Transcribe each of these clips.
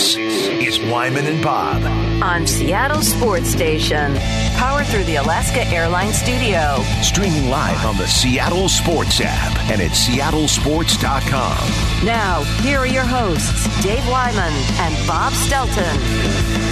This is Wyman and Bob on Seattle Sports Station, powered through the Alaska Airlines studio. Streaming live on the Seattle Sports app and at seattlesports.com. Now, here are your hosts, Dave Wyman and Bob Stelton.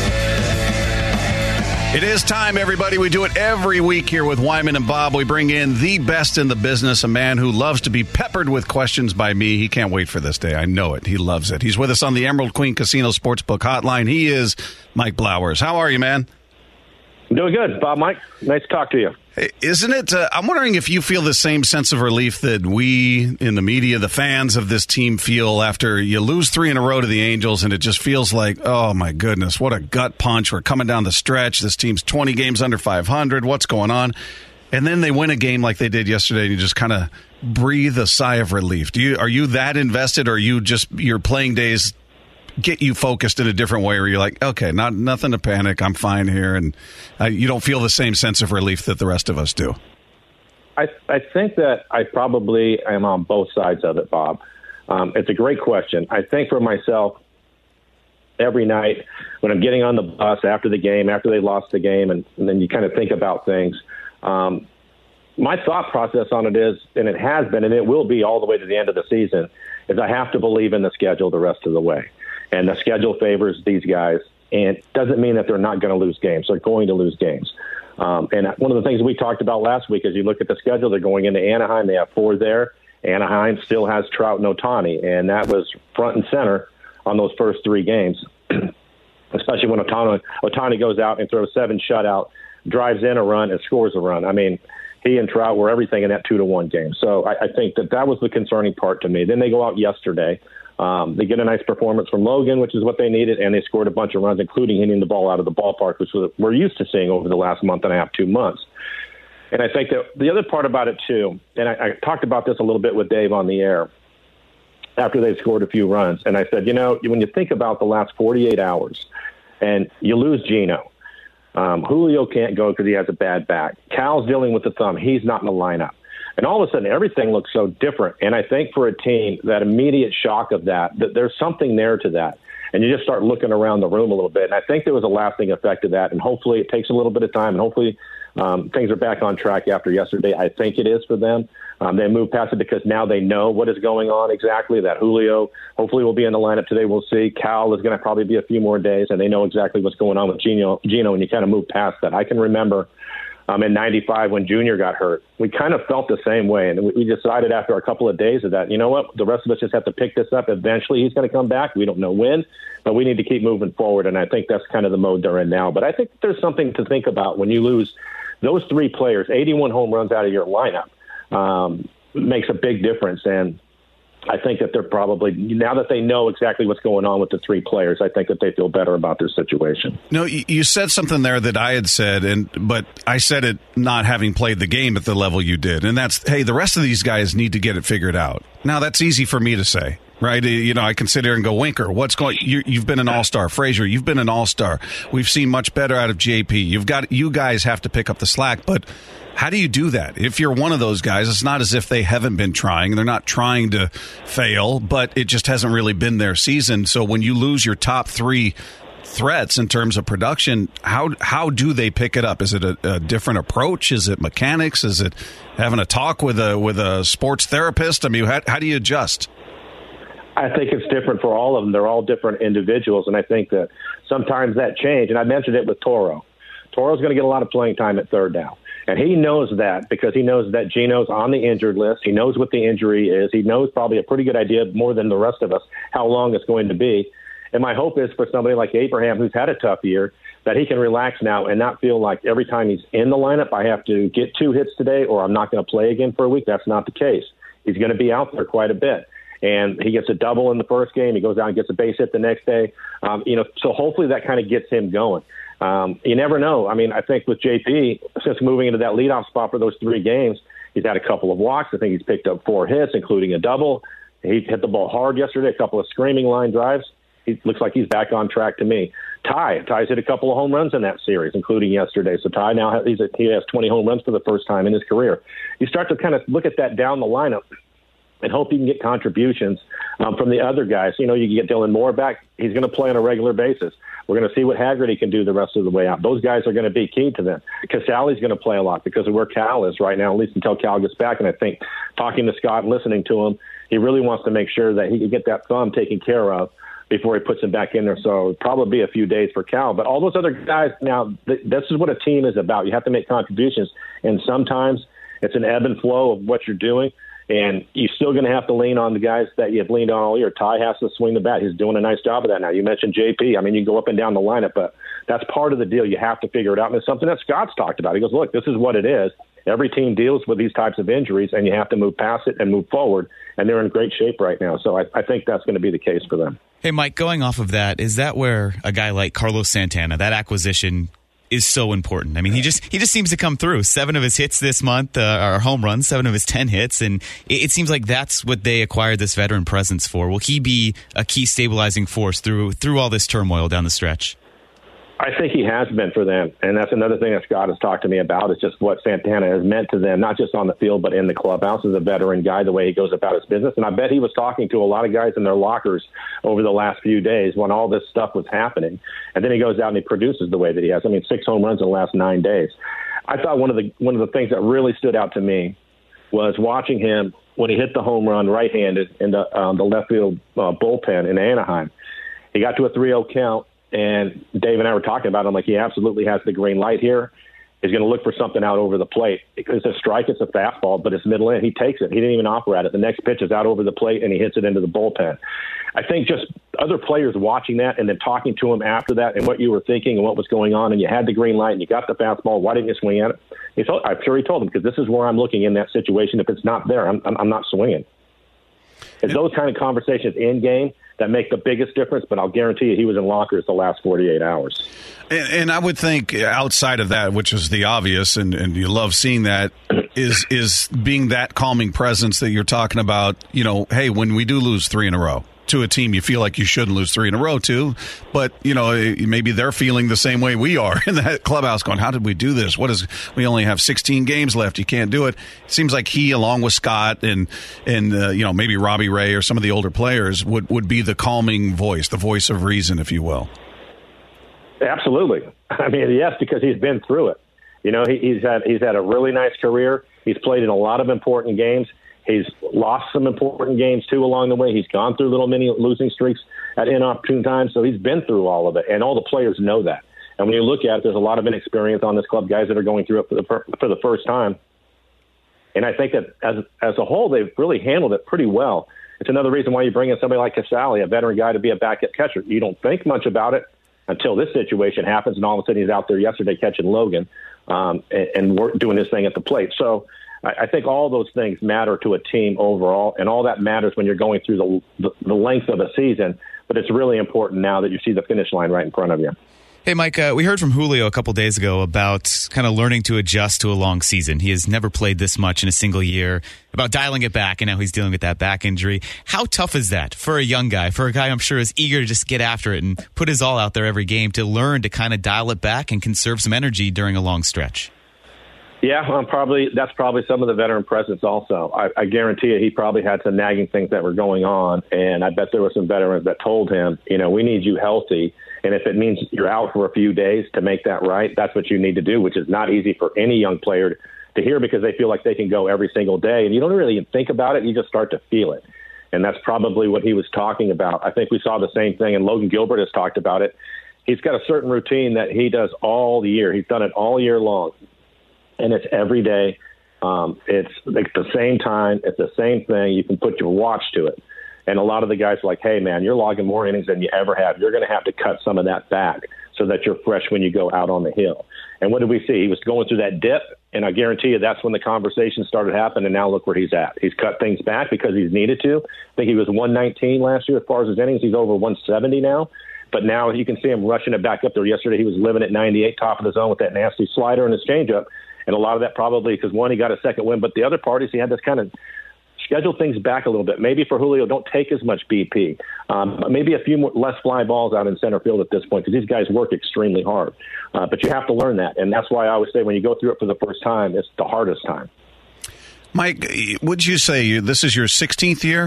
It is time, everybody. We do it every week here with Wyman and Bob. We bring in the best in the business, a man who loves to be peppered with questions by me. He can't wait for this day. I know it. He loves it. He's with us on the Emerald Queen Casino Sportsbook Hotline. He is Mike Blowers. How are you, man? Doing good, Bob. Mike, nice to talk to you. Isn't it? I'm wondering if you feel the same sense of relief that we in the media, the fans of this team, feel after you lose 3 in a row to the Angels, and it just feels like, oh, my goodness, what a gut punch. We're coming down the stretch. This team's 20 games under 500. What's going on? And then they win a game like they did yesterday, and you just kind of breathe a sigh of relief. Are you that invested, or are you just your playing days get you focused in a different way where you're like, okay, nothing to panic, I'm fine here, and you don't feel the same sense of relief that the rest of us do? I think that I probably am on both sides of it, Bob. It's a great question. I think for myself, every night when I'm getting on the bus after the game, after they lost the game, and then you kind of think about things, my thought process on it is, and it has been, and it will be all the way to the end of the season, is I have to believe in the schedule the rest of the way. And the schedule favors these guys, and it doesn't mean that they're not going to lose games. They're going to lose games. And one of the things we talked about last week is you look at the schedule, they're going into Anaheim. They have 4 there. Anaheim still has Trout and Ohtani, and that was front and center on those first 3 games, especially when Ohtani goes out and throws 7 shutout, drives in a run, and scores a run. I mean, he and Trout were everything in that 2-1 game. So I think that was the concerning part to me. Then they go out yesterday. They get a nice performance from Logan, which is what they needed, and they scored a bunch of runs, including hitting the ball out of the ballpark, which we're used to seeing over the last month and a half, 2 months. And I think that the other part about it, too, and I talked about this a little bit with Dave on the air after they scored a few runs, and I said, when you think about the last 48 hours and you lose Gino, Julio can't go because he has a bad back. Cal's dealing with the thumb. He's not in the lineup. And all of a sudden, everything looks so different. And I think for a team, that immediate shock of that there's something there to that. And you just start looking around the room a little bit. And I think there was a lasting effect of that. And hopefully it takes a little bit of time. And hopefully things are back on track after yesterday. I think it is for them. They move past it because now they know what is going on exactly, that Julio hopefully will be in the lineup today. We'll see. Cal is going to probably be a few more days. And they know exactly what's going on with Gino, and you kind of move past that. I can remember in 95 when Junior got hurt. We kind of felt the same way, and we decided after a couple of days of that, you know what, the rest of us just have to pick this up. Eventually he's going to come back. We don't know when, but we need to keep moving forward, and I think that's kind of the mode they're in now. But I think there's something to think about when you lose those 3 players, 81 home runs out of your lineup, makes a big difference. And I think that they're probably, now that they know exactly what's going on with the 3 players, I think that they feel better about their situation. No, you said something there that I had said, but I said it not having played the game at the level you did. And that's, hey, the rest of these guys need to get it figured out. Now, that's easy for me to say, right? I can sit here and go, Winker, what's going, you've been an all-star. Frazier, you've been an all-star. We've seen much better out of JP. You guys have to pick up the slack, but how do you do that? If you're one of those guys, it's not as if they haven't been trying. They're not trying to fail, but it just hasn't really been their season. So when you lose your top 3 threats in terms of production, how do they pick it up? Is it a different approach? Is it mechanics? Is it having a talk with a sports therapist? I mean, how do you adjust? I think it's different for all of them. They're all different individuals, and I think that sometimes that change, and I mentioned it with Toro. Toro's going to get a lot of playing time at third down. And he knows that because he knows that Gino's on the injured list. He knows what the injury is. He knows probably a pretty good idea, more than the rest of us, how long it's going to be. And my hope is for somebody like Abraham, who's had a tough year, that he can relax now and not feel like every time he's in the lineup, I have to get 2 hits today or I'm not going to play again for a week. That's not the case. He's going to be out there quite a bit. And he gets a double in the first game. He goes out and gets a base hit the next day. So hopefully that kind of gets him going. You never know. I mean, I think with JP, since moving into that leadoff spot for those 3 games, he's had a couple of walks. I think he's picked up 4 hits, including a double. He hit the ball hard yesterday, a couple of screaming line drives. He looks like he's back on track to me. Ty's hit a couple of home runs in that series, including yesterday. So Ty now he has 20 home runs for the first time in his career. You start to kind of look at that down the lineup and hope you can get contributions From the other guys, you can get Dylan Moore back. He's going to play on a regular basis. We're going to see what Haggerty can do the rest of the way out. Those guys are going to be key to them. Casale's going to play a lot because of where Cal is right now, at least until Cal gets back. And I think talking to Scott and listening to him, he really wants to make sure that he can get that thumb taken care of before he puts him back in there. So it'll probably be a few days for Cal. But all those other guys, now, this is what a team is about. You have to make contributions. And sometimes it's an ebb and flow of what you're doing. And you're still going to have to lean on the guys that you've leaned on all year. Ty has to swing the bat. He's doing a nice job of that now. You mentioned JP. I mean, you go up and down the lineup, but that's part of the deal. You have to figure it out. And it's something that Scott's talked about. He goes, look, this is what it is. Every team deals with these types of injuries, and you have to move past it and move forward. And they're in great shape right now. So I think that's going to be the case for them. Hey, Mike, going off of that, is that where a guy like Carlos Santana, that acquisition is so important? I mean, he just seems to come through. 7 of his hits this month are home runs, 7 of his 10 hits, and it seems like that's what they acquired this veteran presence for. Will he be a key stabilizing force through all this turmoil down the stretch? I think he has been for them, and that's another thing that Scott has talked to me about is just what Santana has meant to them, not just on the field but in the clubhouse as a veteran guy, the way he goes about his business. And I bet he was talking to a lot of guys in their lockers over the last few days when all this stuff was happening. And then he goes out and he produces the way that he has. I mean, 6 home runs in the last 9 days. I thought one of the things that really stood out to me was watching him when he hit the home run right-handed in the left field bullpen in Anaheim. He got to a 3-0 count. And Dave and I were talking about it. I'm like, he absolutely has the green light here. He's going to look for something out over the plate. It's a strike, it's a fastball, but it's middle in. He takes it. He didn't even offer at it. The next pitch is out over the plate, and he hits it into the bullpen. I think just other players watching that and then talking to him after that and what you were thinking and what was going on, and you had the green light and you got the fastball, why didn't you swing at it? I'm sure he told him, because this is where I'm looking in that situation. If it's not there, I'm not swinging. It's those kind of conversations in game that make the biggest difference, but I'll guarantee you he was in lockers the last 48 hours. And I would think outside of that, which is the obvious, and you love seeing that, is being that calming presence that you're talking about. Hey, when we do lose 3 in a row to a team you feel like you shouldn't lose 3 in a row to, but maybe they're feeling the same way we are in that clubhouse going, how did we do this? We only have 16 games left. You can't do it. It seems like he, along with Scott and maybe Robbie Ray or some of the older players would be the calming voice, the voice of reason, if you will. Absolutely. I mean, yes, because he's been through it. He's had a really nice career. He's played in a lot of important games. He's lost some important games, too, along the way. He's gone through little mini losing streaks at inopportune times, so he's been through all of it, and all the players know that. And when you look at it, there's a lot of inexperience on this club, guys that are going through it for the first time. And I think that as a whole, they've really handled it pretty well. It's another reason why you bring in somebody like Casale, a veteran guy, to be a backup catcher. You don't think much about it until this situation happens, and all of a sudden he's out there yesterday catching Logan and doing his thing at the plate. So I think all those things matter to a team overall, and all that matters when you're going through the length of a season. But it's really important now that you see the finish line right in front of you. Hey, Mike, we heard from Julio a couple days ago about kind of learning to adjust to a long season. He has never played this much in a single year, about dialing it back, and now he's dealing with that back injury. How tough is that for a young guy, for a guy I'm sure is eager to just get after it and put his all out there every game, to learn to kind of dial it back and conserve some energy during a long stretch? Yeah, that's probably some of the veteran presence also. I guarantee you he probably had some nagging things that were going on, and I bet there were some veterans that told him, we need you healthy, and if it means you're out for a few days to make that right, that's what you need to do, which is not easy for any young player to hear because they feel like they can go every single day, and you don't really think about it, you just start to feel it. And that's probably what he was talking about. I think we saw the same thing, and Logan Gilbert has talked about it. He's got a certain routine that he does all the year. He's done it all year long. And it's every day. It's like the same time. It's the same thing. You can put your watch to it. And a lot of the guys are like, hey, man, you're logging more innings than you ever have. You're going to have to cut some of that back so that you're fresh when you go out on the hill. And what did we see? He was going through that dip, and I guarantee you that's when the conversation started happening, and now look where he's at. He's cut things back because he's needed to. I think he was 119 last year as far as his innings. He's over 170 now. But now you can see him rushing it back up there. Yesterday he was living at 98, top of the zone with that nasty slider and his changeup. And a lot of that probably because, one, he got a second win, but the other part is he had this kind of schedule things back a little bit. Maybe for Julio, don't take as much BP. Maybe a few less fly balls out in center field at this point because these guys work extremely hard. But you have to learn that, and that's why I always say when you go through it for the first time, it's the hardest time. Mike, would you say this is your 16th year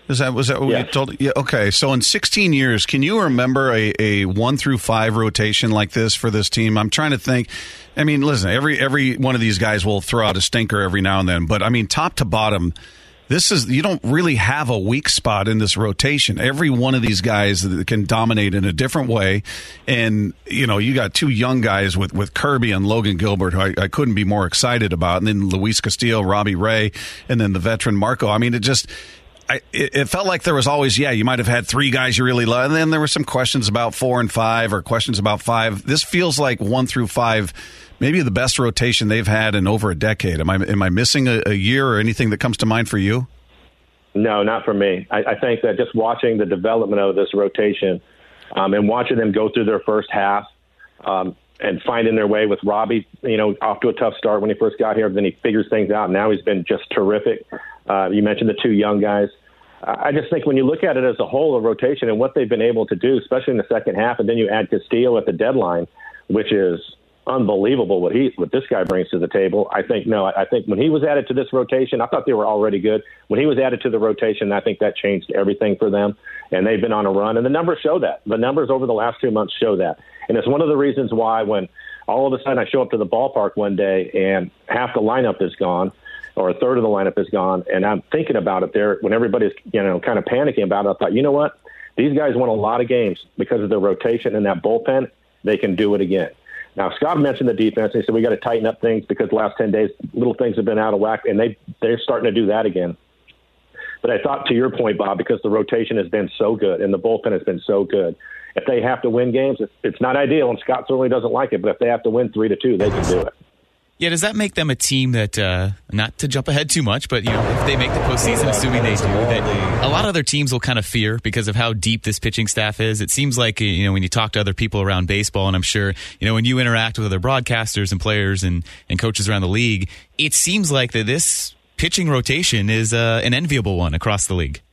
Was that what you told? Yeah. Okay. So in 16 years, can you remember a 1 through 5 rotation like this for this team? I'm trying to think. I mean, listen, every one of these guys will throw out a stinker every now and then, but I mean, top to bottom, you don't really have a weak spot in this rotation. Every one of these guys can dominate in a different way. And, you got 2 young guys with Kirby and Logan Gilbert, who I couldn't be more excited about. And then Luis Castillo, Robbie Ray, and then the veteran Marco. I mean, it felt like there was always, you might have had 3 guys you really love. And then there were some questions about 4 and 5 or questions about 5. This feels like 1 through 5, maybe the best rotation they've had in over a decade. Am I missing a year or anything that comes to mind for you? No, not for me. I think that just watching the development of this rotation and watching them go through their first half and finding their way with Robbie, off to a tough start when he first got here, but then he figures things out. Now he's been just terrific. You mentioned the 2 young guys. I just think when you look at it as a whole, a rotation and what they've been able to do, especially in the second half, and then you add Castillo at the deadline, which is unbelievable what this guy brings to the table. I think when he was added to this rotation, I thought they were already good. When he was added to the rotation, I think that changed everything for them, and they've been on a run, and the numbers show that. The numbers over the last 2 months show that. And it's one of the reasons why when all of a sudden I show up to the ballpark one day and half the lineup is gone, or a third of the lineup is gone, and I'm thinking about it there when everybody's kind of panicking about it, I thought, you know what? These guys won a lot of games because of their rotation and that bullpen. They can do it again. Now, Scott mentioned the defense. He said we got to tighten up things because the last 10 days, little things have been out of whack, and they're starting to do that again. But I thought, to your point, Bob, because the rotation has been so good and the bullpen has been so good, if they have to win games, it's not ideal, and Scott certainly doesn't like it, but if they have to win 3-2, they can do it. Yeah, does that make them a team that, not to jump ahead too much, but if they make the postseason, assuming they do, that a lot of other teams will kind of fear because of how deep this pitching staff is? It seems like, when you talk to other people around baseball, and I'm sure, when you interact with other broadcasters and players and coaches around the league, it seems like that this pitching rotation is an enviable one across the league.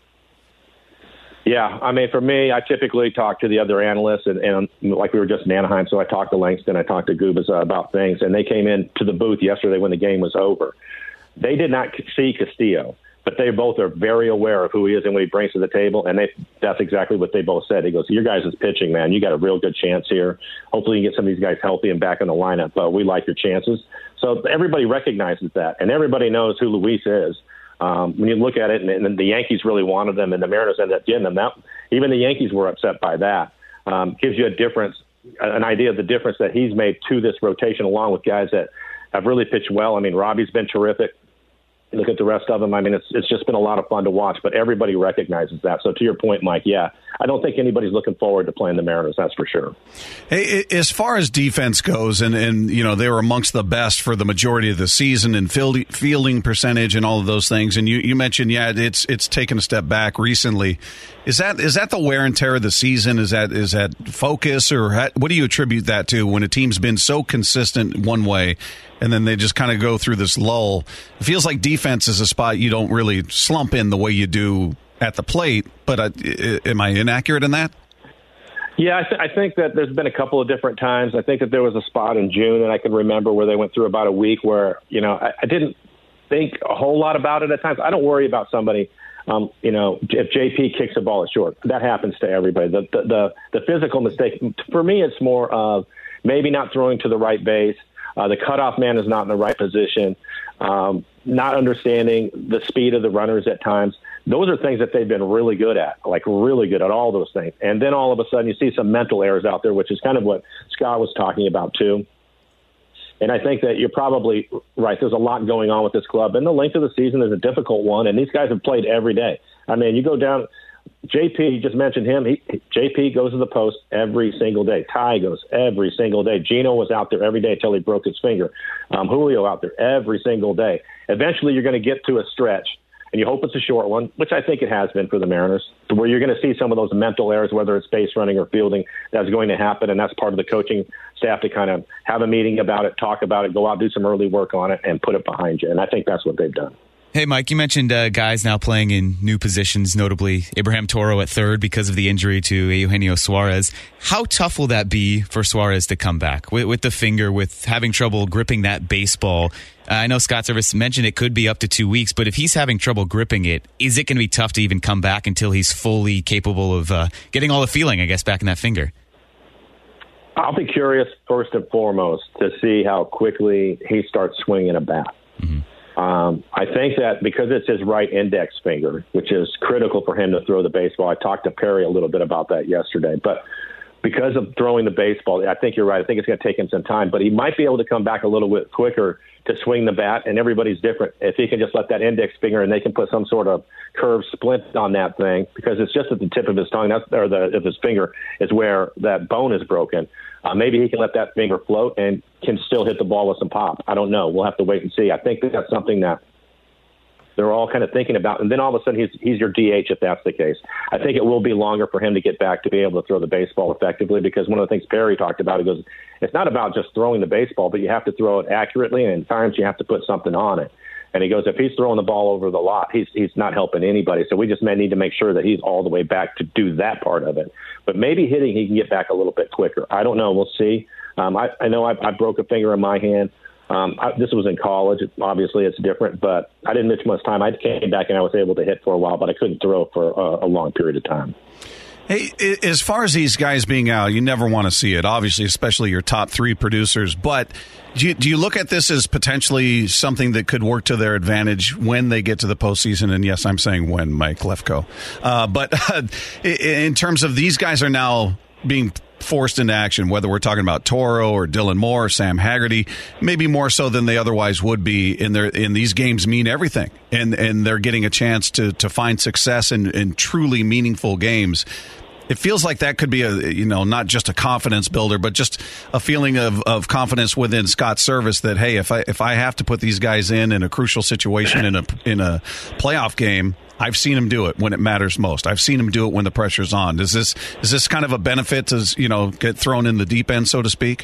Yeah, I mean, for me, I typically talk to the other analysts, and like we were just in Anaheim, so I talked to Langston, I talked to Gubas about things, and they came into the booth yesterday when the game was over. They did not see Castillo, but they both are very aware of who he is and what he brings to the table, and that's exactly what they both said. He goes, your guys is pitching, man. You got a real good chance here. Hopefully you can get some of these guys healthy and back in the lineup, but we like your chances. So everybody recognizes that, and everybody knows who Luis is. When you look at it, and the Yankees really wanted them, and the Mariners ended up getting them. Even the Yankees were upset by that. Gives you an idea of the difference that he's made to this rotation, along with guys that have really pitched well. I mean, Robbie's been terrific. Look at the rest of them. I mean, it's just been a lot of fun to watch, but everybody recognizes that. So to your point, Mike, I don't think anybody's looking forward to playing the Mariners, that's for sure. Hey, as far as defense goes, and they were amongst the best for the majority of the season in fielding percentage and all of those things, and you mentioned, it's taken a step back recently. Is that the wear and tear of the season? Is that focus, or what do you attribute that to when a team's been so consistent one way and then they just kind of go through this lull? It feels like defense is a spot you don't really slump in the way you do at the plate, but am I inaccurate in that? Yeah, I think that there's been a couple of different times. I think that there was a spot in June, and I can remember where they went through about a week where, I didn't think a whole lot about it at times. I don't worry about somebody, if JP kicks a ball at short. That happens to everybody. The physical mistake, for me, it's more of maybe not throwing to the right base. The cutoff man is not in the right position, not understanding the speed of the runners at times. Those are things that they've been really good at, like really good at all those things. And then all of a sudden you see some mental errors out there, which is kind of what Scott was talking about too. And I think that you're probably right. There's a lot going on with this club, and the length of the season is a difficult one, and these guys have played every day. I mean, you go down – JP, you just mentioned him. JP goes to the post every single day. Ty goes every single day. Gino was out there every day until he broke his finger. Julio out there every single day. Eventually, you're going to get to a stretch, and you hope it's a short one, which I think it has been for the Mariners, where you're going to see some of those mental errors, whether it's base running or fielding, that's going to happen, and that's part of the coaching staff to kind of have a meeting about it, talk about it, go out, do some early work on it, and put it behind you. And I think that's what they've done. Hey, Mike, you mentioned guys now playing in new positions, notably Abraham Toro at third because of the injury to Eugenio Suarez. How tough will that be for Suarez to come back with the finger, with having trouble gripping that baseball? I know Scott Service mentioned it could be up to 2 weeks, but if he's having trouble gripping it, is it going to be tough to even come back until he's fully capable of getting all the feeling, I guess, back in that finger? I'll be curious, first and foremost, to see how quickly he starts swinging a bat. Mm-hmm. I think that because it's his right index finger, which is critical for him to throw the baseball. I talked to Perry a little bit about that yesterday. But because of throwing the baseball, I think you're right. I think it's going to take him some time. But he might be able to come back a little bit quicker to swing the bat, and everybody's different. If he can just let that index finger and they can put some sort of curved splint on that thing, because it's just at the tip of his tongue, of his finger is where that bone is broken. Maybe he can let that finger float and can still hit the ball with some pop. I don't know. We'll have to wait and see. I think that's something that they're all kind of thinking about. And then all of a sudden he's your DH if that's the case. I think it will be longer for him to get back to be able to throw the baseball effectively, because one of the things Perry talked about, he goes, it's not about just throwing the baseball, but you have to throw it accurately, and at times you have to put something on it. And he goes, if he's throwing the ball over the lot, he's not helping anybody. So we just may need to make sure that he's all the way back to do that part of it. But maybe hitting, he can get back a little bit quicker. I don't know. We'll see. I know I broke a finger in my hand. This was in college. Obviously, it's different, but I didn't miss much time. I came back and I was able to hit for a while, but I couldn't throw for a long period of time. Hey, as far as these guys being out, you never want to see it, obviously, especially your top three producers. But do you look at this as potentially something that could work to their advantage when they get to the postseason? And yes, I'm saying when, Mike Lefko. But in terms of these guys are now being forced into action, whether we're talking about Toro or Dylan Moore or Sam Haggerty, maybe more so than they otherwise would be in these games mean everything. And they're getting a chance to find success in truly meaningful games. It feels like that could be not just a confidence builder, but just a feeling of confidence within Scott Service that, hey, if I have to put these guys in a crucial situation in a playoff game, I've seen him do it when it matters most. I've seen him do it when the pressure's on. Is this kind of a benefit to get thrown in the deep end, so to speak?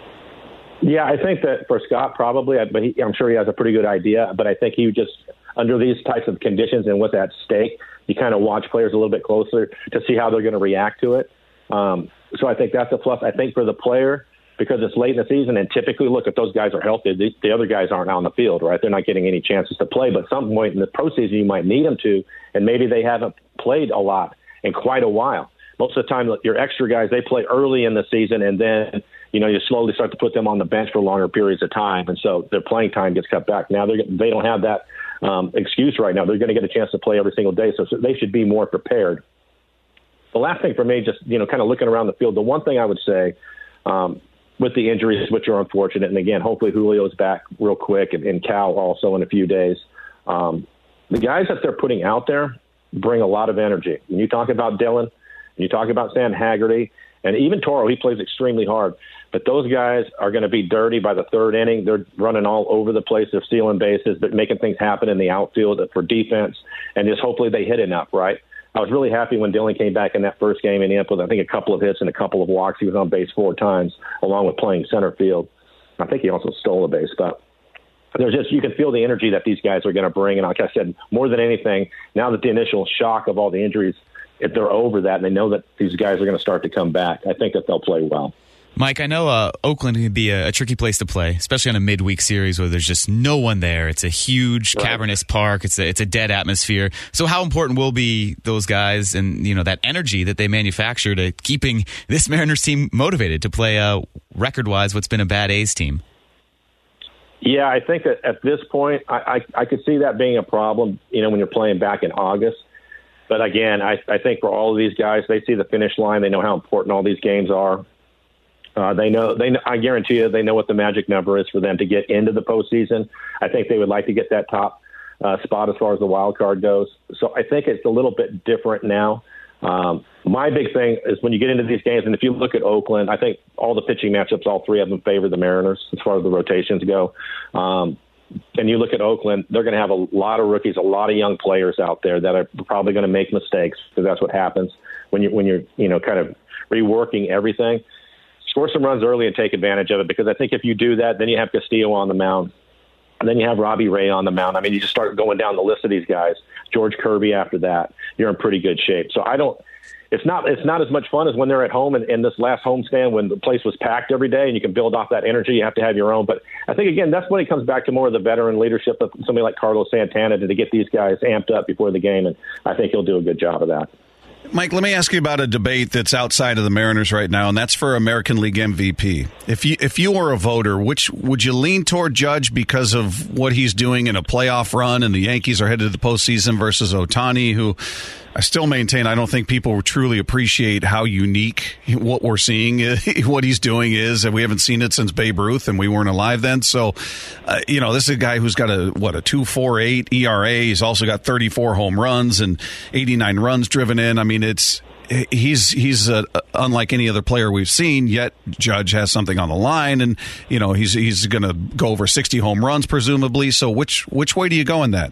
Yeah, I think that for Scott probably, but I'm sure he has a pretty good idea. But I think he just, under these types of conditions and what's at stake, you kind of watch players a little bit closer to see how they're going to react to it. So I think that's a plus. I think for the player, because it's late in the season, and typically, look, if those guys are healthy, the other guys aren't on the field, right? They're not getting any chances to play. But at some point in the postseason, you might need them to, and maybe they haven't played a lot in quite a while. Most of the time, your extra guys, they play early in the season, and then you slowly start to put them on the bench for longer periods of time, and so their playing time gets cut back. Now they don't have that excuse right now. They're going to get a chance to play every single day, so they should be more prepared. The last thing for me, just kind of looking around the field, the one thing I would say with the injuries, which are unfortunate, and again, hopefully Julio's back real quick, and Cal also in a few days. The guys that they're putting out there bring a lot of energy. When you talk about Dylan, and you talk about Sam Haggerty, and even Toro, he plays extremely hard. But those guys are going to be dirty by the third inning. They're running all over the place. They're stealing bases, but making things happen in the outfield for defense. And just hopefully they hit enough, right? I was really happy when Dylan came back in that first game and he ended up with, I think, a couple of hits and a couple of walks. He was on base 4 times, along with playing center field. I think he also stole a base, but there's just, you can feel the energy that these guys are going to bring. And like I said, more than anything, now that the initial shock of all the injuries, if they're over that and they know that these guys are going to start to come back, I think that they'll play well. Mike, I know Oakland can be a tricky place to play, especially on a midweek series where there's just no one there. It's a huge cavernous park. It's a dead atmosphere. So how important will be those guys and that energy that they manufacture to keeping this Mariners team motivated to play record-wise what's been a bad A's team? Yeah, I think that at this point, I could see that being a problem, when you're playing back in August. But again, I think for all of these guys, they see the finish line. They know how important all these games are. They know. I guarantee you, they know what the magic number is for them to get into the postseason. I think they would like to get that top spot as far as the wild card goes. So I think it's a little bit different now. My big thing is when you get into these games, and if you look at Oakland, I think all the pitching matchups, all three of them favor the Mariners as far as the rotations go. And you look at Oakland, they're going to have a lot of rookies, a lot of young players out there that are probably going to make mistakes, because that's what happens when you're kind of reworking everything. Score some runs early and take advantage of it, because I think if you do that, then you have Castillo on the mound. And then you have Robbie Ray on the mound. I mean, you just start going down the list of these guys. George Kirby after that. You're in pretty good shape. So it's not as much fun as when they're at home and this last homestand when the place was packed every day and you can build off that energy. You have to have your own. But I think, again, that's when it comes back to more of the veteran leadership of somebody like Carlos Santana to get these guys amped up before the game. And I think he'll do a good job of that. Mike, let me ask you about a debate that's outside of the Mariners right now, and that's for American League MVP. If you were a voter, which would you lean toward Judge because of what he's doing in a playoff run and the Yankees are headed to the postseason versus Ohtani, who I still maintain I don't think people truly appreciate how unique what we're seeing, what he's doing is, and we haven't seen it since Babe Ruth, and we weren't alive then. So, this is a guy who's got a 2.48 ERA. He's also got 34 home runs and 89 runs driven in. I mean, he's unlike any other player we've seen. Yet Judge has something on the line, and he's going to go over 60 home runs presumably. So, which way do you go in that?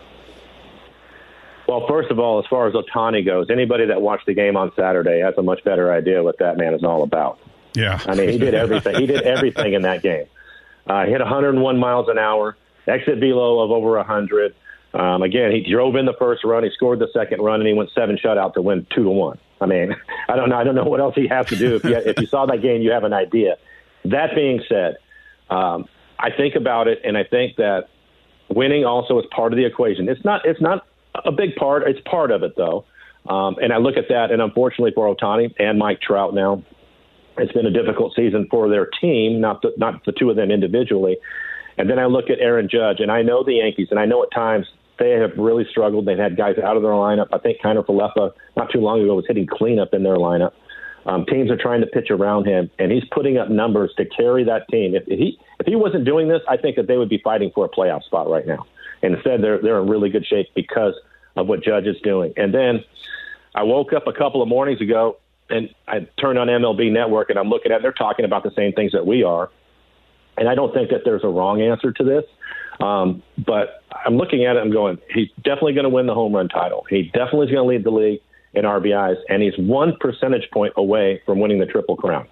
Well, first of all, as far as Ohtani goes, anybody that watched the game on Saturday has a much better idea what that man is all about. Yeah. I mean, he did everything. He did everything in that game. Hit 101 miles an hour, exit velo of over 100. Again, he drove in the first run, he scored the second run, and he went 7 shutout to win 2-1. I mean, I don't know what else he has to do. If you saw that game, you have an idea. That being said, I think about it, and I think that winning also is part of the equation. It's not a big part. It's part of it, though. And I look at that, and unfortunately for Ohtani and Mike Trout now, it's been a difficult season for their team, not the two of them individually. And then I look at Aaron Judge, and I know the Yankees, and I know at times they have really struggled. They've had guys out of their lineup. I think Kiner Falefa not too long ago was hitting cleanup in their lineup. Teams are trying to pitch around him, and he's putting up numbers to carry that team. If he wasn't doing this, I think that they would be fighting for a playoff spot right now. And instead, they're in really good shape because of what Judge is doing. And then I woke up a couple of mornings ago, and I turned on MLB Network, and I'm looking at it. They're talking about the same things that we are. And I don't think that there's a wrong answer to this. But I'm looking at it and going, he's definitely going to win the home run title. He definitely is going to lead the league in RBIs, and he's 1 percentage point away from winning the Triple Crown.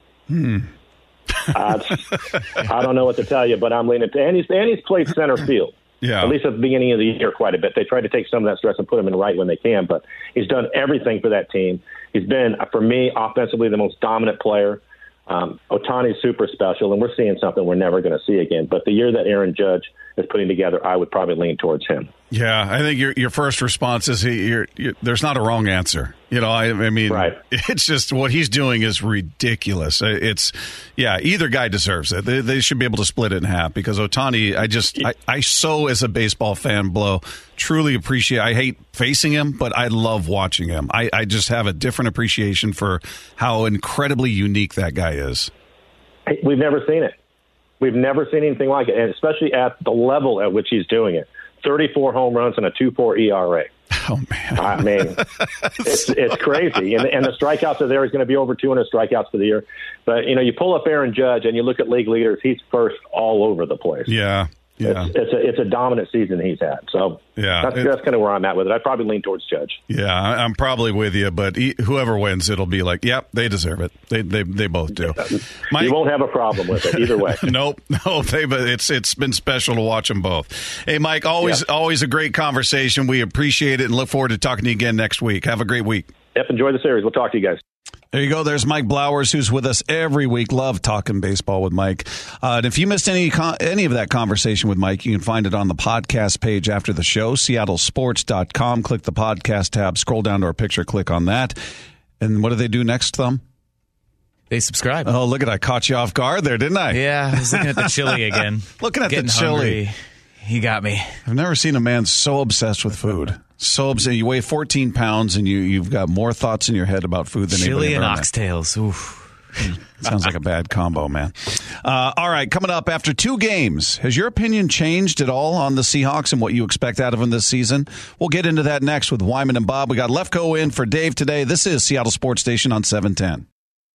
I don't know what to tell you, but I'm leaning to. And he's played center field. Yeah. At least at the beginning of the year quite a bit. They tried to take some of that stress and put him in right when they can, but he's done everything for that team. He's been, for me, offensively the most dominant player. Ohtani's super special, and we're seeing something we're never going to see again. But the year that Aaron Judge is putting together, I would probably lean towards him. Yeah, I think your first response is there's not a wrong answer. I mean, right. It's just what he's doing is ridiculous. Either guy deserves it. They should be able to split it in half because Ohtani, I so as a baseball fan, truly appreciate. I hate facing him, but I love watching him. I just have a different appreciation for how incredibly unique that guy is. We've never seen it. We've never seen anything like it, and especially at the level at which he's doing it. 34 home runs and a 2.4 ERA. Oh, man. I mean, it's crazy. And the strikeouts are there. He's going to be over 200 strikeouts for the year. But, you pull up Aaron Judge and you look at league leaders, he's first all over the place. Yeah. Yeah. It's a dominant season he's had. So that's kind of where I'm at with it. I'd probably lean towards Judge. Yeah, I'm probably with you, but whoever wins, it'll be like, yep, they deserve it. They both do. Mike, you won't have a problem with it either way. Nope. It's been special to watch them both. Hey, Mike, always a great conversation. We appreciate it and look forward to talking to you again next week. Have a great week. Yep, enjoy the series. We'll talk to you guys. There you go. There's Mike Blowers, who's with us every week. Love talking baseball with Mike. And if you missed any of that conversation with Mike, you can find it on the podcast page after the show, seattlesports.com. Click the podcast tab, scroll down to our picture, click on that. And what do they do next, Thumb? They subscribe. Oh, look at I caught you off guard there, didn't I? Yeah, I was looking at the chili again. Looking at the chili. Hungry. He got me. I've never seen a man so obsessed with food. So obsessed. You weigh 14 pounds and you've got more thoughts in your head about food than anybody chili and ever oxtails. Oof. Sounds like a bad combo, man. All right, coming up after 2 games, has your opinion changed at all on the Seahawks and what you expect out of them this season? We'll get into that next with Wyman and Bob. We got Lefko in for Dave today. This is Seattle Sports Station on 710.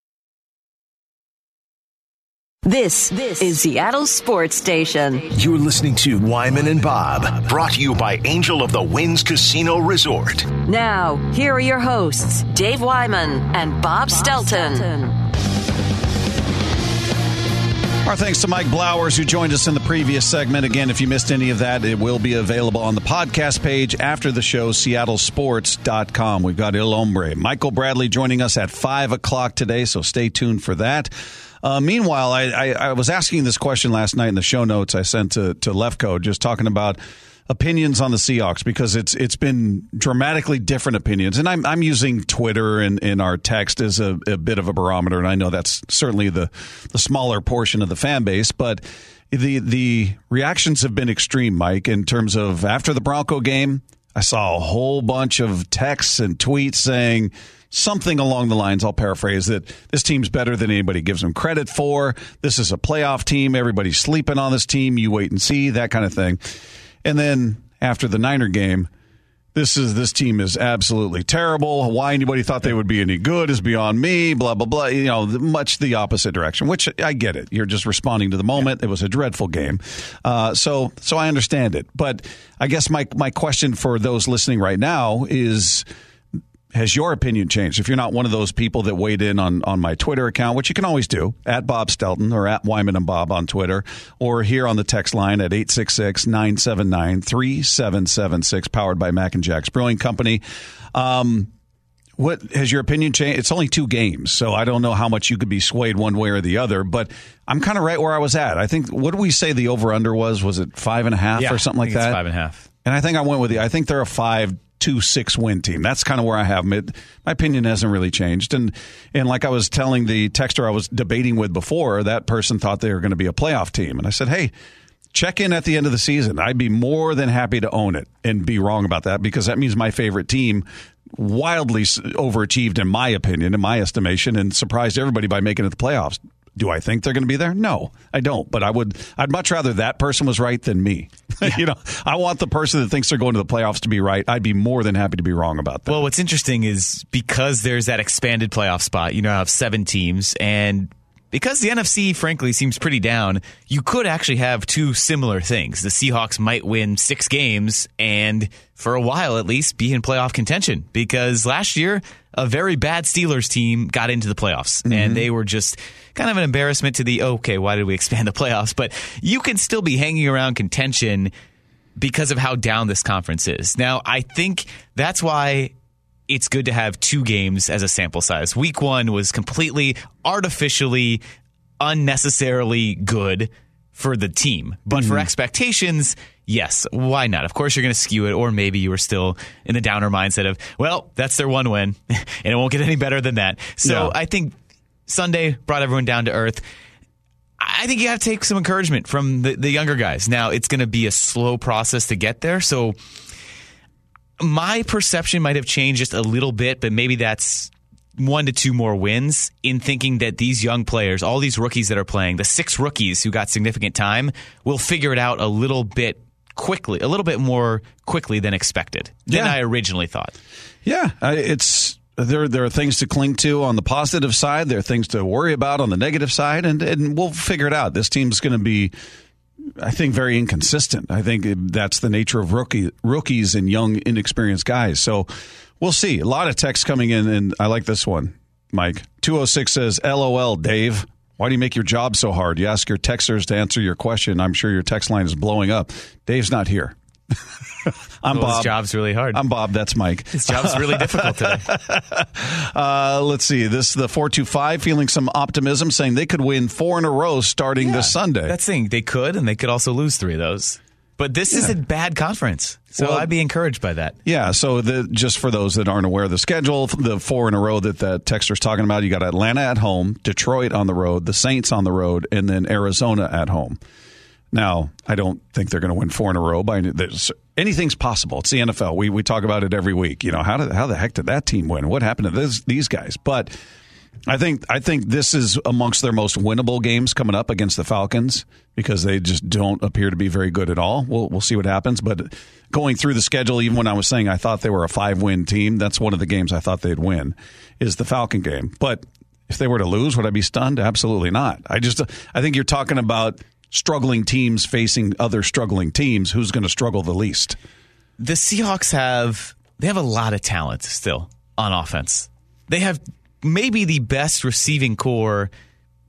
This is Seattle Sports Station. You're listening to Wyman and Bob, brought to you by Angel of the Winds Casino Resort. Now, here are your hosts, Dave Wyman and Bob Stelton. All Our thanks to Mike Blowers, who joined us in the previous segment. Again, if you missed any of that, it will be available on the podcast page after the show, seattlesports.com. We've got Il Hombre, Michael Bradley, joining us at 5 o'clock today, so stay tuned for that. Meanwhile, I was asking this question last night in the show notes I sent to Lefko, just talking about opinions on the Seahawks, because it's been dramatically different opinions, and I'm using Twitter and our text as a bit of a barometer, and I know that's certainly the smaller portion of the fan base, but the reactions have been extreme, Mike, in terms of after the Bronco game. I saw a whole bunch of texts and tweets saying something along the lines, I'll paraphrase, that this team's better than anybody gives them credit for. This is a playoff team. Everybody's sleeping on this team. You wait and see, that kind of thing. And then after the Niner game, this team is absolutely terrible. Why anybody thought they would be any good is beyond me, blah, blah, blah. You know, much the opposite direction, which I get it. You're just responding to the moment. Yeah. It was a dreadful game. So I understand it. But I guess my question for those listening right now is, has your opinion changed? If you're not one of those people that weighed in on my Twitter account, which you can always do, at Bob Stelton or at Wyman and Bob on Twitter, or here on the text line at 866-979-3776, powered by Mac and Jack's Brewing Company. What has your opinion changed? It's only 2 games, so I don't know how much you could be swayed one way or the other, but I'm kind of right where I was at. I think, what did we say the over-under was? Was it 5.5 or something like that? It's 5.5. And I think I went with I think they're a 5-2-6 win team. That's kind of where I have them. My opinion hasn't really changed. And like I was telling the texter I was debating with before, that person thought they were going to be a playoff team. And I said, hey, check in at the end of the season. I'd be more than happy to own it and be wrong about that, because that means my favorite team wildly overachieved, in my opinion, in my estimation, and surprised everybody by making it the playoffs. Do I think they're going to be there? No, I don't. But I'd much rather that person was right than me. Yeah. I want the person that thinks they're going to the playoffs to be right. I'd be more than happy to be wrong about that. Well, what's interesting is because there's that expanded playoff spot, I have 7 teams, and because the NFC, frankly, seems pretty down, you could actually have 2 similar things. The Seahawks might win 6 games and, for a while at least, be in playoff contention. Because last year, a very bad Steelers team got into the playoffs. Mm-hmm. And they were just kind of an embarrassment to why did we expand the playoffs? But you can still be hanging around contention because of how down this conference is. Now, I think that's why it's good to have 2 games as a sample size. Week 1 was completely artificially, unnecessarily good for the team. But for expectations, yes, why not? Of course, you're going to skew it, or maybe you were still in the downer mindset of, well, that's their 1 win, and it won't get any better than that. So I think Sunday brought everyone down to earth. I think you have to take some encouragement from the younger guys. Now, it's going to be a slow process to get there, so my perception might have changed just a little bit, but maybe that's 1 to 2 more wins in thinking that these young players, all these rookies that are playing, the 6 rookies who got significant time, will figure it out a little bit more quickly than expected, than I originally thought. Yeah, there are things to cling to on the positive side. There are things to worry about on the negative side, and we'll figure it out. This team's going to be, I think, very inconsistent. I think that's the nature of rookies and young, inexperienced guys. So we'll see. A lot of texts coming in, and I like this one, Mike. 206 says, LOL, Dave. Why do you make your job so hard? You ask your texters to answer your question. I'm sure your text line is blowing up. Dave's not here. I'm Bob. His job's really hard. I'm Bob. That's Mike. His job's really difficult today. Let's see. This is the 425 feeling some optimism, saying they could win 4 in a row starting this Sunday. That's the thing. They could, and they could also lose 3 of those. But this is a bad conference, so I'd be encouraged by that. Yeah, so just for those that aren't aware of the schedule, the 4 in a row that the texter's talking about, you got Atlanta at home, Detroit on the road, the Saints on the road, and then Arizona at home. Now, I don't think they're going to win 4 in a row. Anything's possible. It's the NFL. We talk about it every week. How the heck did that team win? What happened to these guys? But I think this is amongst their most winnable games coming up against the Falcons, because they just don't appear to be very good at all. We'll see what happens. But going through the schedule, even when I was saying I thought they were a 5-win team, that's one of the games I thought they'd win, is the Falcon game. But if they were to lose, would I be stunned? Absolutely not. I think you're talking about struggling teams facing other struggling teams. Who's going to struggle the least? The Seahawks have a lot of talent still on offense. They have maybe the best receiving core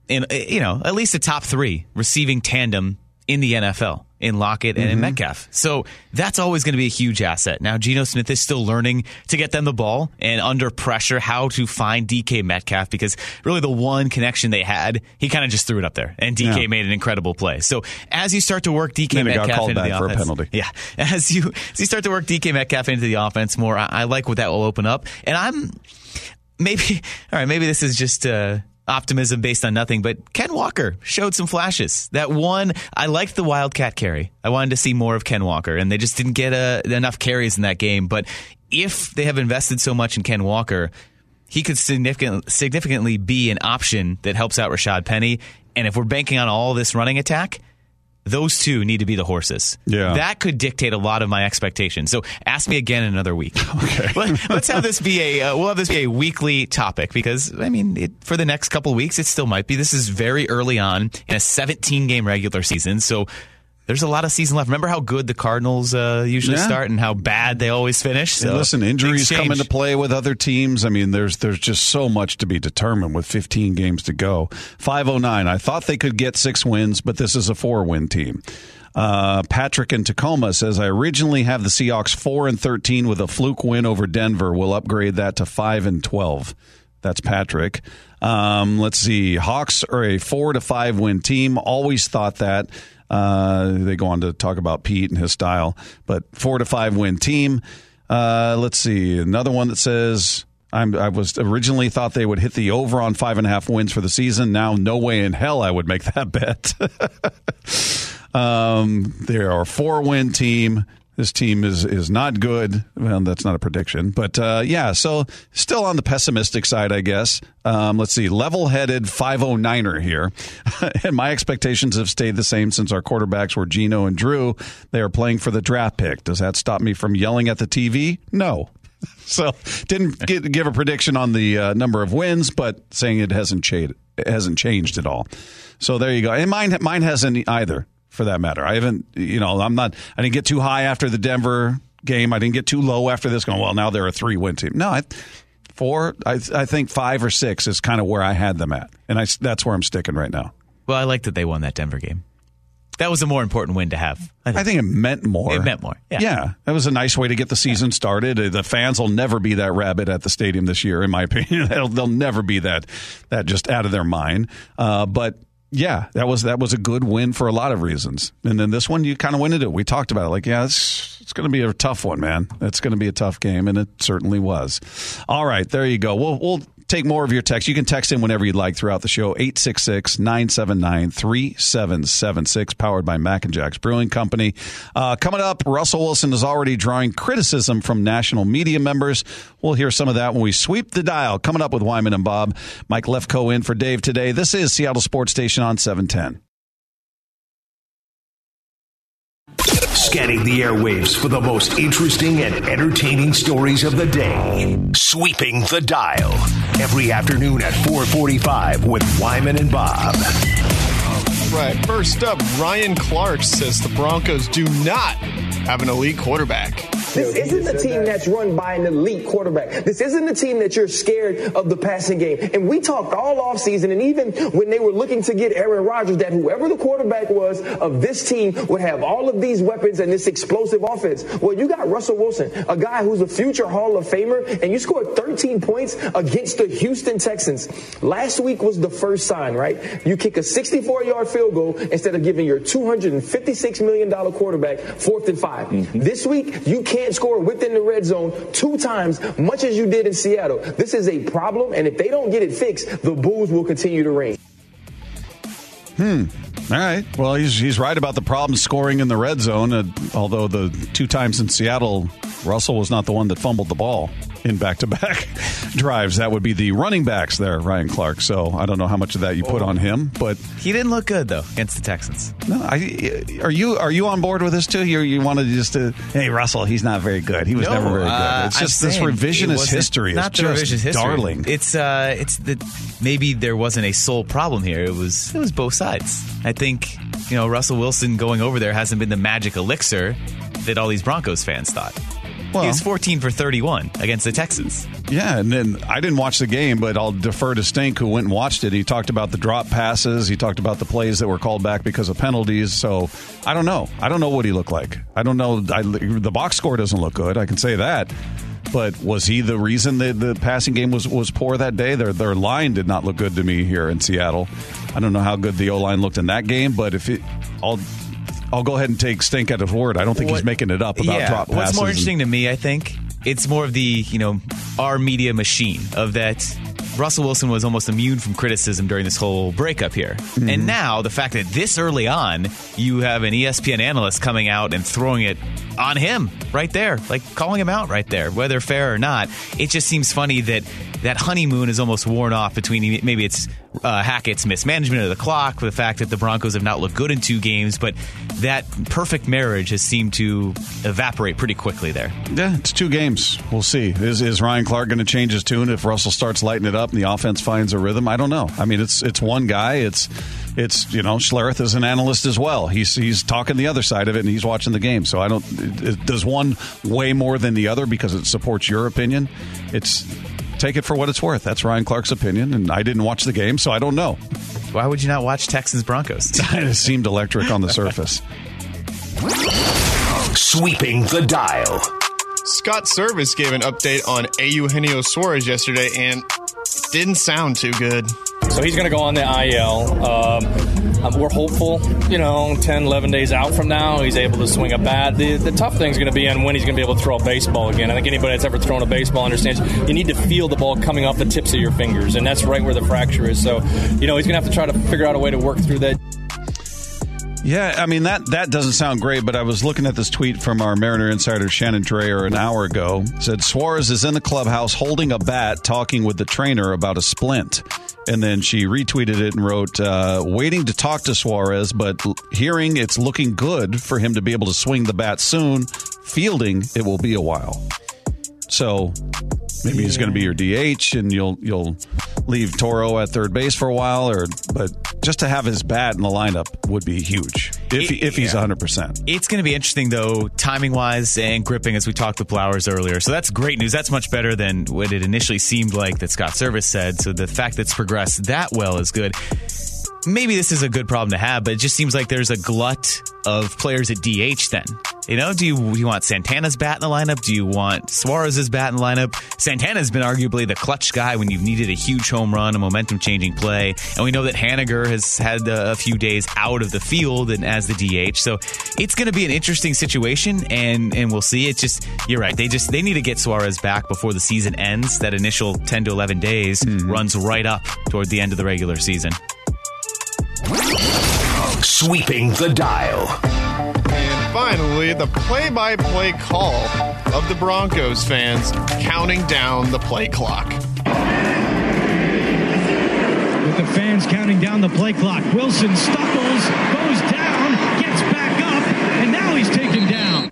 in at least a top 3 receiving tandem in the NFL in Lockett and in Metcalf. So that's always going to be a huge asset. Now, Geno Smith is still learning to get them the ball and under pressure how to find DK Metcalf, because really the one connection they had, he kind of just threw it up there and DK made an incredible play. So as you start to work DK Metcalf into the offense, for a penalty. Yeah, as you start to work DK Metcalf into the offense more, I like what that will open up. And maybe this is just optimism based on nothing, but Ken Walker showed some flashes. That one, I liked the Wildcat carry. I wanted to see more of Ken Walker, and they just didn't get enough carries in that game. But if they have invested so much in Ken Walker, he could significantly be an option that helps out Rashad Penny. And if we're banking on all this running attack, those two need to be the horses. Yeah. That could dictate a lot of my expectations. So ask me again in another week. Okay. Let's have this be we'll have this be a weekly topic, because, for the next couple of weeks, it still might be. This is very early on in a 17-game regular season, so there's a lot of season left. Remember how good the Cardinals usually start and how bad they always finish? So and listen, injuries come into play with other teams. There's just so much to be determined with 15 games to go. 509. I thought they could get 6 wins, but this is a 4-win team. Patrick in Tacoma says, I originally have the Seahawks 4-13 with a fluke win over Denver. We'll upgrade that to 5-12. That's Patrick. Let's see. Hawks are a 4 to 5 win team. Always thought that. They go on to talk about Pete and his style, but 4 to 5 win team. Let's see. Another one that says, I was originally thought they would hit the over on 5.5 wins for the season. Now, no way in hell I would make that bet. They are a 4-win team. This team is not good. Well, that's not a prediction. But, so still on the pessimistic side, I guess. Let's see. Level-headed 509er here. And my expectations have stayed the same since our quarterbacks were Geno and Drew. They are playing for the draft pick. Does that stop me from yelling at the TV? No. So didn't give a prediction on the number of wins, but saying it hasn't changed at all. So there you go. And mine hasn't either. For that matter, I haven't. I didn't get too high after the Denver game. I didn't get too low after this. Going, well, now they're a 3-win team. No, 4. I think 5 or 6 is kind of where I had them at, and that's where I'm sticking right now. Well, I like that they won that Denver game. That was a more important win to have. I think it meant more. It meant more. Yeah, that was a nice way to get the season started. The fans will never be that rabid at the stadium this year, in my opinion. They'll never be that just out of their mind. But. Yeah, that was a good win for a lot of reasons. And then this one, you kind of went into it. We talked about it. It's going to be a tough one, man. It's going to be a tough game, and it certainly was. All right, there you go. We'll take more of your text. You can text in whenever you'd like throughout the show. 866-979-3776, powered by Mac and Jack's Brewing Company. Coming up, Russell Wilson is already drawing criticism from national media members. We'll hear some of that when we sweep the dial. Coming up with Wyman and Bob. Mike Lefkoe in for Dave today. This is Seattle Sports Station on 710. Scanning the airwaves for the most interesting and entertaining stories of the day. Sweeping the dial. Every afternoon at 4:45 with Wyman and Bob. All right. First up, Ryan Clark says the Broncos do not have an elite quarterback. This isn't a team that's run by an elite quarterback. This isn't a team that you're scared of the passing game. And we talked all offseason, and even when they were looking to get Aaron Rodgers, that whoever the quarterback was of this team would have all of these weapons and this explosive offense. Well, you got Russell Wilson, a guy who's a future Hall of Famer, and you scored 13 points against the Houston Texans. Last week was the first sign, right? You kick a 64-yard field goal instead of giving your $256 million quarterback 4th and 5. Mm-hmm. This week, you can't score within the red zone 2 times, much as you did in Seattle. This is a problem, and if they don't get it fixed, the Bulls will continue to reign. All right. Well, he's right about the problem scoring in the red zone, although the 2 times in Seattle, Russell was not the one that fumbled the ball in back-to-back drives. That would be the running backs there, Ryan Clark. So I don't know how much of that you put on him, but he didn't look good though against the Texans. No, are you on board with this too? You wanted just to, hey, Russell, he's not very good. He was never very good. It's just this revisionist history. Not the revisionist history. Darling. It's that maybe there wasn't a sole problem here. It was both sides. I think Russell Wilson going over there hasn't been the magic elixir that all these Broncos fans thought. He was 14 for 31 against the Texans. Yeah, and then I didn't watch the game, but I'll defer to Stink, who went and watched it. He talked about the drop passes. He talked about the plays that were called back because of penalties. So I don't know. I don't know what he looked like. I don't know. The box score doesn't look good. I can say that. But was he the reason that the passing game was poor that day? Their line did not look good to me here in Seattle. I don't know how good the O-line looked in that game, but I'll go ahead and take Stink at his word. I don't think he's making it up about drop passes. What's more interesting to me, I think, it's more of the, our media machine of that Russell Wilson was almost immune from criticism during this whole breakup here. Mm-hmm. And now the fact that this early on, you have an ESPN analyst coming out and throwing it on him right there, like calling him out right there, whether fair or not. It just seems funny that honeymoon is almost worn off between maybe it's Hackett's mismanagement of the clock, the fact that the Broncos have not looked good in 2 games, but that perfect marriage has seemed to evaporate pretty quickly there. Yeah, it's 2 games. We'll see. Is Ryan Clark going to change his tune if Russell starts lighting it up and the offense finds a rhythm? I don't know. I mean, it's one guy. It's Schlereth is an analyst as well. He's talking the other side of it, and he's watching the game. So does one weigh more than the other because it supports your opinion? Take it for what it's worth. That's Ryan Clark's opinion, and I didn't watch the game, so I don't know. Why would you not watch Texans-Broncos? It seemed electric on the surface. Sweeping the dial. Scott Service gave an update on Eugenio Suarez yesterday, and didn't sound too good. So he's going to go on the IL. We're hopeful, 10, 11 days out from now, he's able to swing a bat. The tough thing is going to be on when he's going to be able to throw a baseball again. I think anybody that's ever thrown a baseball understands you need to feel the ball coming off the tips of your fingers, and that's right where the fracture is. So, he's going to have to try to figure out a way to work through that. Yeah, I mean, that doesn't sound great, but I was looking at this tweet from our Mariner insider Shannon Dreyer an hour ago. It said, Suarez is in the clubhouse holding a bat, talking with the trainer about a splint. And then she retweeted it and wrote, waiting to talk to Suarez, but hearing it's looking good for him to be able to swing the bat soon. Fielding, it will be a while. So maybe he's going to be your DH, and you'll leave Toro at third base for a while, but just to have his bat in the lineup would be huge if he's 100%. It's going to be interesting, though, timing-wise and gripping, as we talked to Flowers earlier. So that's great news. That's much better than what it initially seemed like that Scott Service said. So the fact that it's progressed that well is good. Maybe this is a good problem to have, but it just seems like there's a glut of players at DH then. Do you want Santana's bat in the lineup? Do you want Suarez's bat in the lineup? Santana's been arguably the clutch guy when you've needed a huge home run, a momentum-changing play. And we know that Haniger has had a few days out of the field and as the DH. So it's going to be an interesting situation, and we'll see. It's just, you're right. They need to get Suarez back before the season ends. That initial 10 to 11 days runs right up toward the end of the regular season. Sweeping the dial. And finally, the play-by-play call of the Broncos fans counting down the play clock. With the fans counting down the play clock, Wilson stumbles, goes down, gets back up, and now he's taken down.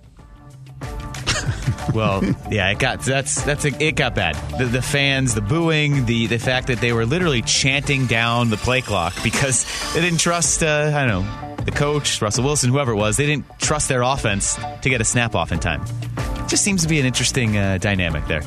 Well, yeah, it got bad. The fans, the booing, the fact that they were literally chanting down the play clock because they didn't trust, the coach, Russell Wilson, whoever it was. They didn't trust their offense to get a snap off in time. It just seems to be an interesting dynamic there.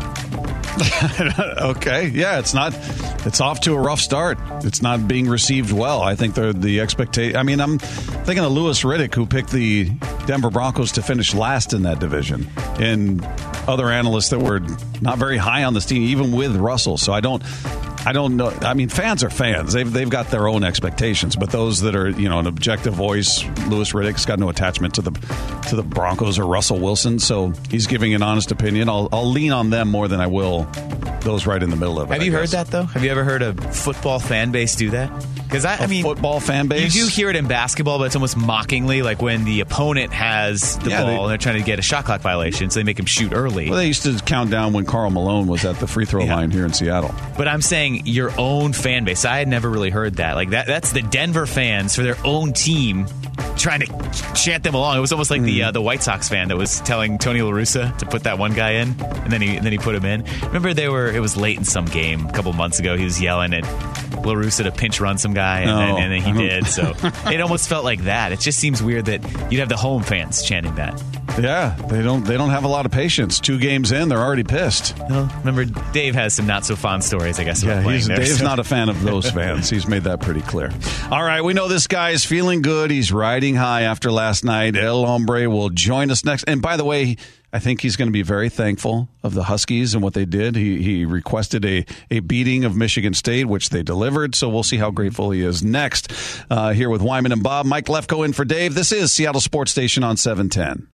Okay, yeah, it's off to a rough start. It's not being received well. I think the expectation. I mean, I'm thinking of Louis Riddick, who picked the Denver Broncos to finish last in that division, and other analysts that were not very high on this team, even with Russell. So I don't know. I mean, fans are fans. They've got their own expectations, but those that are, an objective voice, Louis Riddick's got no attachment to the Broncos or Russell Wilson, so he's giving an honest opinion. I'll lean on them more than I will those right in the middle of it. Have you heard that, though? Have you ever heard a football fan base do that? Because I mean, football fan base. You do hear it in basketball, but it's almost mockingly, like when the opponent has the ball and they're trying to get a shot clock violation, so they make him shoot early. Well, they used to count down when Karl Malone was at the free throw line here in Seattle. But I'm saying your own fan base. I had never really heard that. Like that's the Denver fans for their own team trying to chant them along. It was almost like the White Sox fan that was telling Tony La Russa to put that one guy in, and then he put him in. Remember it was late in some game a couple months ago. He was yelling at La Russa to pinch run some guy, and then he did. So it almost felt like that. It just seems weird that you'd have the home fans chanting that. Yeah, they don't have a lot of patience. 2 games in, they're already pissed. Well, remember, Dave has some not so fond stories, I guess. About playing there, Dave's not a fan of those fans. He's made that pretty clear. All right, we know this guy is feeling good. He's riding high after last night. El Hombre will join us next. And by the way, I think he's going to be very thankful of the Huskies and what they did. He requested a beating of Michigan State, which they delivered. So we'll see how grateful he is next. Here with Wyman and Bob, Mike Lefko in for Dave. This is Seattle Sports Station on 710.